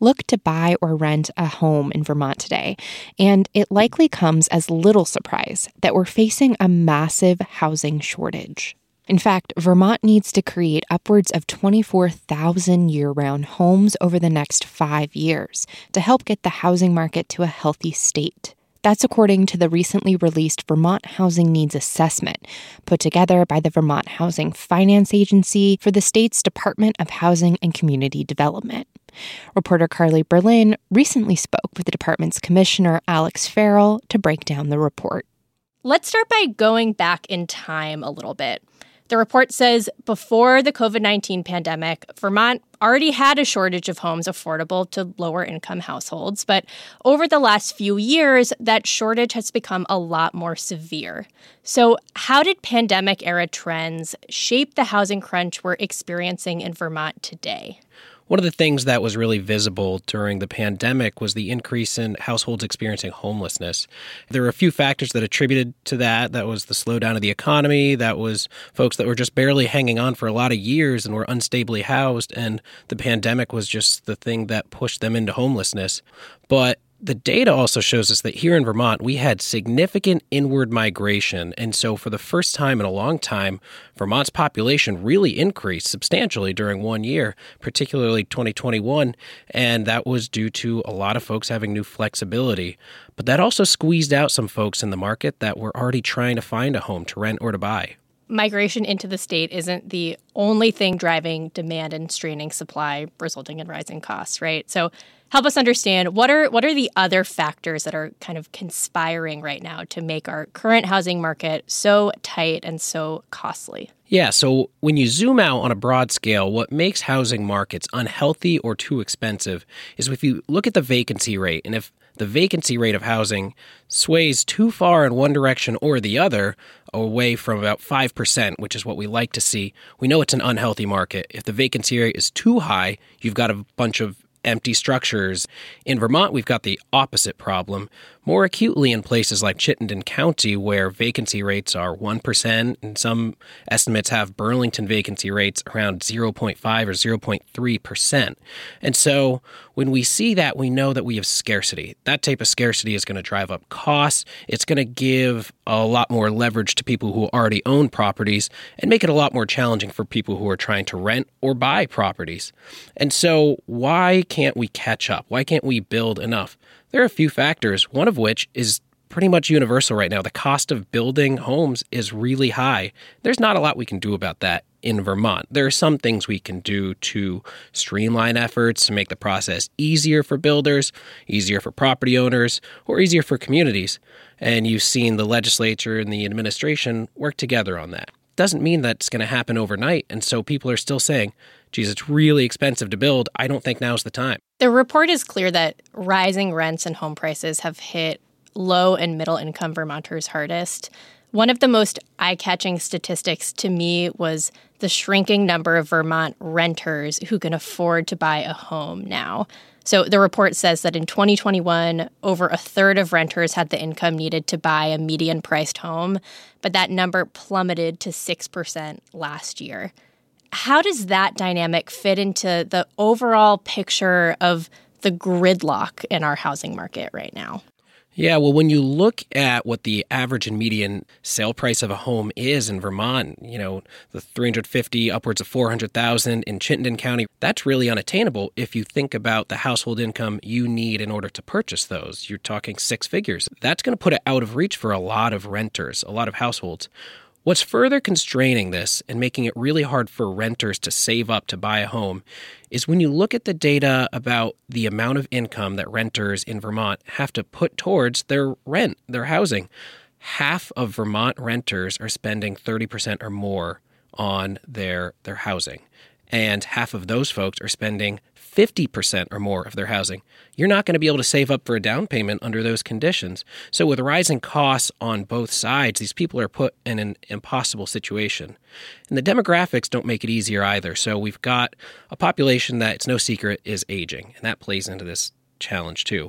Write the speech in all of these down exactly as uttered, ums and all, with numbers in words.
look to buy or rent a home in Vermont today, and it likely comes as little surprise that we're facing a massive housing shortage. In fact, Vermont needs to create upwards of twenty-four thousand year-round homes over the next five years to help get the housing market to a healthy state. That's according to the recently released Vermont Housing Needs Assessment, put together by the Vermont Housing Finance Agency for the state's Department of Housing and Community Development. Reporter Carly Berlin recently spoke with the department's commissioner, Alex Farrell, to break down the report. Let's start by going back in time a little bit. The report says before the covid nineteen pandemic, Vermont already had a shortage of homes affordable to lower-income households. But over the last few years, that shortage has become a lot more severe. So how did pandemic-era trends shape the housing crunch we're experiencing in Vermont today? One of the things that was really visible during the pandemic was the increase in households experiencing homelessness. There were a few factors that attributed to that. That was the slowdown of the economy. That was folks that were just barely hanging on for a lot of years and were unstably housed. And the pandemic was just the thing that pushed them into homelessness. But the data also shows us that here in Vermont, we had significant inward migration. And so for the first time in a long time, Vermont's population really increased substantially during one year, particularly twenty twenty-one. And that was due to a lot of folks having new flexibility. But that also squeezed out some folks in the market that were already trying to find a home to rent or to buy. Migration into the state isn't the only thing driving demand and straining supply, resulting in rising costs, right? So help us understand, what are what are the other factors that are kind of conspiring right now to make our current housing market so tight and so costly? Yeah, so when you zoom out on a broad scale, what makes housing markets unhealthy or too expensive is if you look at the vacancy rate, and if the vacancy rate of housing sways too far in one direction or the other, away from about five percent, which is what we like to see, we know it's an unhealthy market. If the vacancy rate is too high, you've got a bunch of empty structures. In Vermont, we've got the opposite problem, more acutely in places like Chittenden County, where vacancy rates are one percent, and some estimates have Burlington vacancy rates around zero point five or zero point three percent. And so when we see that, we know that we have scarcity. That type of scarcity is going to drive up costs. It's going to give a lot more leverage to people who already own properties and make it a lot more challenging for people who are trying to rent or buy properties. And so why can't we catch up? Why can't we build enough? There are a few factors, one of which is pretty much universal right now. The cost of building homes is really high. There's not a lot we can do about that in Vermont. There are some things we can do to streamline efforts, to make the process easier for builders, easier for property owners, or easier for communities. And you've seen the legislature and the administration work together on that. Doesn't mean that's going to happen overnight. And so people are still saying, geez, it's really expensive to build. I don't think now's the time. The report is clear that rising rents and home prices have hit low and middle income Vermonters hardest. One of the most eye-catching statistics to me was the shrinking number of Vermont renters who can afford to buy a home now. So the report says that in twenty twenty-one, over a third of renters had the income needed to buy a median-priced home, but that number plummeted to six percent last year. How does that dynamic fit into the overall picture of the gridlock in our housing market right now? Yeah, well, when you look at what the average and median sale price of a home is in Vermont, you know, the three hundred fifty, upwards of four hundred thousand in Chittenden County, that's really unattainable if you think about the household income you need in order to purchase those. You're talking six figures. That's going to put it out of reach for a lot of renters, a lot of households. What's further constraining this and making it really hard for renters to save up to buy a home is when you look at the data about the amount of income that renters in Vermont have to put towards their rent, their housing. Half of Vermont renters are spending thirty percent or more on their, their housing. And half of those folks are spending fifty percent or more of their housing. You're not going to be able to save up for a down payment under those conditions. So with rising costs on both sides, these people are put in an impossible situation. And the demographics don't make it easier either. So we've got a population that, it's no secret, is aging. And that plays into this challenge too.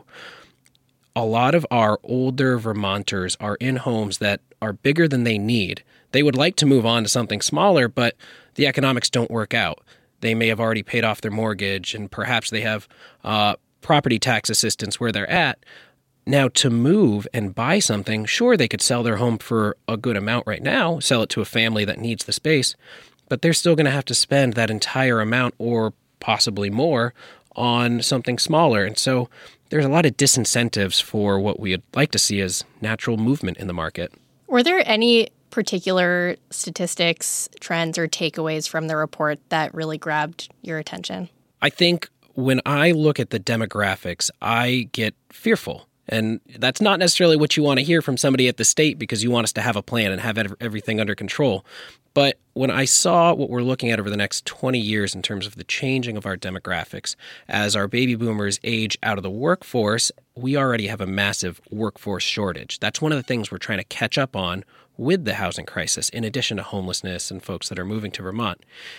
A lot of our older Vermonters are in homes that are bigger than they need. They would like to move on to something smaller, but the economics don't work out. They may have already paid off their mortgage, and perhaps they have uh, property tax assistance where they're at. Now, to move and buy something, sure, they could sell their home for a good amount right now, sell it to a family that needs the space, but they're still going to have to spend that entire amount or possibly more on something smaller. And so there's a lot of disincentives for what we'd like to see as natural movement in the market. Were there any particular statistics, trends, or takeaways from the report that really grabbed your attention? I think when I look at the demographics, I get fearful. And that's not necessarily what you want to hear from somebody at the state, because you want us to have a plan and have everything under control. But when I saw what we're looking at over the next twenty years in terms of the changing of our demographics, as our baby boomers age out of the workforce, we already have a massive workforce shortage. That's one of the things we're trying to catch up on with the housing crisis, in addition to homelessness and folks that are moving to Vermont.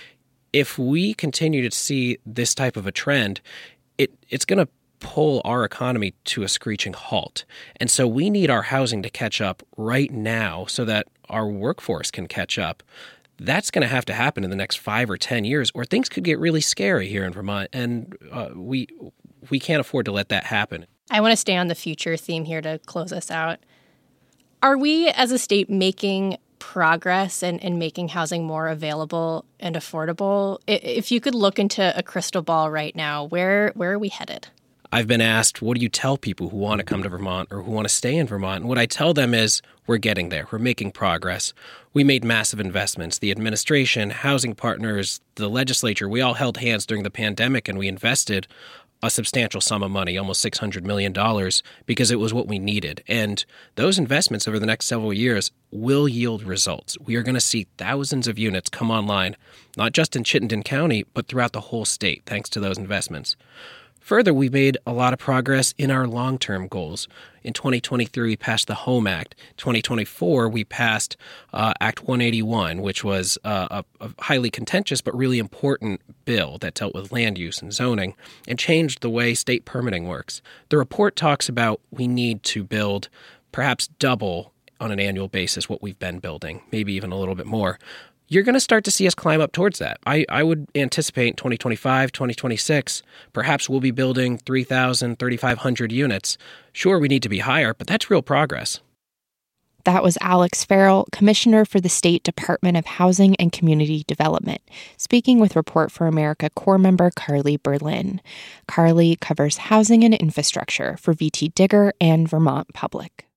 If we continue to see this type of a trend, it it's going to pull our economy to a screeching halt. And so we need our housing to catch up right now so that our workforce can catch up. That's going to have to happen in the next five or ten years, or things could get really scary here in Vermont. And uh, we we can't afford to let that happen. I want to stay on the future theme here to close us out. Are we as a state making progress in, in making housing more available and affordable? If you could look into a crystal ball right now, where where are we headed? I've been asked, what do you tell people who want to come to Vermont or who want to stay in Vermont? And what I tell them is, we're getting there. We're making progress. We made massive investments. The administration, housing partners, the legislature, we all held hands during the pandemic, and we invested a substantial sum of money, almost six hundred million dollars, because it was what we needed. And those investments over the next several years will yield results. We are going to see thousands of units come online, not just in Chittenden County, but throughout the whole state, thanks to those investments. Further, we made a lot of progress in our long-term goals. In twenty twenty-three, we passed the HOME Act. twenty twenty-four, we passed uh, Act one eighty-one, which was uh, a, a highly contentious but really important bill that dealt with land use and zoning and changed the way state permitting works. The report talks about we need to build perhaps double on an annual basis what we've been building, maybe even a little bit more. You're going to start to see us climb up towards that. I, I would anticipate twenty twenty-five, twenty twenty-six, perhaps we'll be building three thousand, thirty-five hundred units. Sure, we need to be higher, but that's real progress. That was Alex Farrell, Commissioner for the State Department of Housing and Community Development, speaking with Report for America Corps member Carly Berlin. Carly covers housing and infrastructure for V T Digger and Vermont Public.